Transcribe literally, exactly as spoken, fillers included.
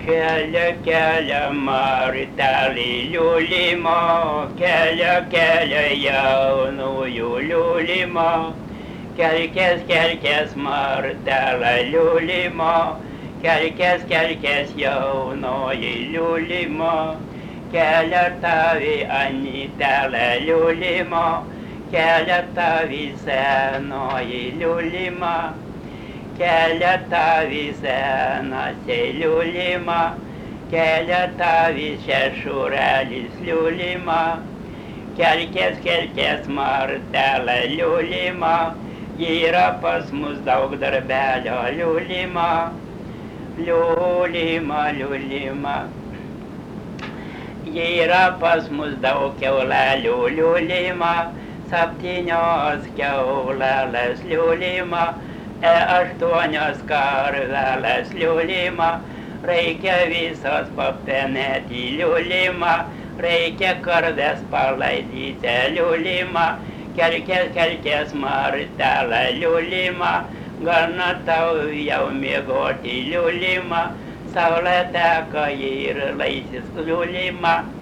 Kelia, kelia martelį liulimo, kelia, kelia jaunųjų liulimo. Kelkės, kelkės martelą liulimo, kelkės, kelkės jaunoji liulimo. Kelia tavi anytelę liulimo, kelia tavi senoji liulima. Kelia tavi senasiai liulima, kelia tavi šešurelis liulima. Kelkės, kelkės martelą liulima, yra pas mus daug darbelio liulima. Liulima, liulima, yra pas mus daug kiaulelių liulima, septynios kiaulelės liulima. E aštuonios karvelės liulima, reikia visos papenėti liulima, reikia karves palaidyti liulima. Kelkės, kelkės martelą liulima, gana tau jau miegoti liulima. Saulė teka ir laisis liulima.